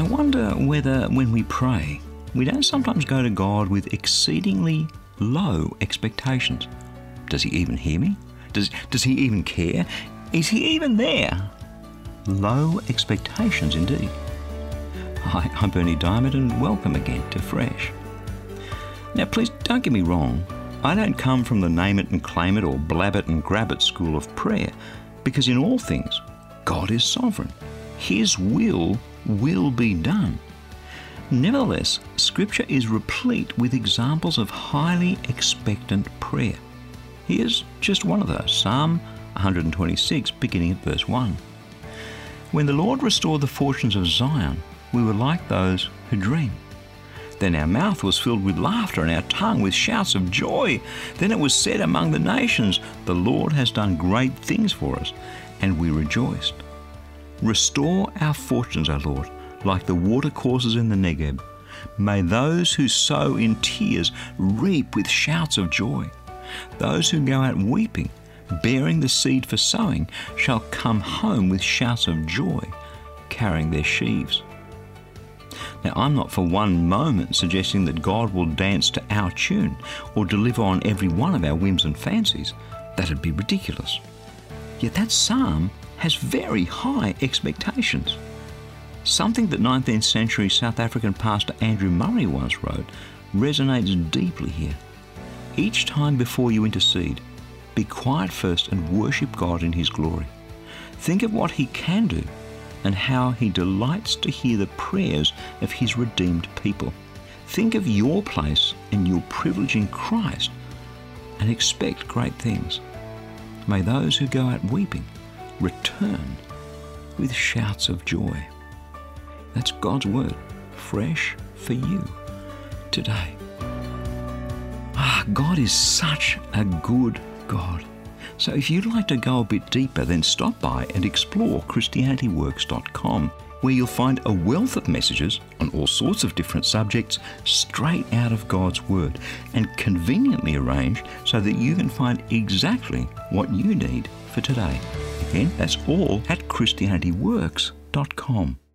wonder whether when we pray, we don't sometimes go to God with exceedingly low expectations. Does he even hear me? Does he even care? Is he even there? Low expectations indeed. Hi, I'm Bernie Diamond and welcome again to Fresh. Now please don't get me wrong, I don't come from the name it and claim it or blab it and grab it school of prayer, because in all things, God is sovereign. His will be done. Nevertheless, Scripture is replete with examples of highly expectant prayer. Here's just one of those, Psalm 126, beginning at verse 1. When the Lord restored the fortunes of Zion, we were like those who dream. Then our mouth was filled with laughter and our tongue with shouts of joy. Then it was said among the nations, the Lord has done great things for us, and we rejoiced. Restore our fortunes, O Lord, like the watercourses in the Negeb. May those who sow in tears reap with shouts of joy. Those who go out weeping, bearing the seed for sowing, shall come home with shouts of joy, carrying their sheaves. Now, I'm not for one moment suggesting that God will dance to our tune or deliver on every one of our whims and fancies. That'd be ridiculous. Yet that psalm has very high expectations. Something that 19th century South African pastor Andrew Murray once wrote resonates deeply here. Each time before you intercede, be quiet first and worship God in His glory. Think of what He can do and how He delights to hear the prayers of His redeemed people. Think of your place and your privilege in Christ and expect great things. May those who go out weeping return with shouts of joy. That's God's word, fresh for you today. God is such a good God. So if you'd like to go a bit deeper, then stop by and explore ChristianityWorks.com, where you'll find a wealth of messages on all sorts of different subjects straight out of God's Word and conveniently arranged so that you can find exactly what you need for today. Again, that's all at ChristianityWorks.com.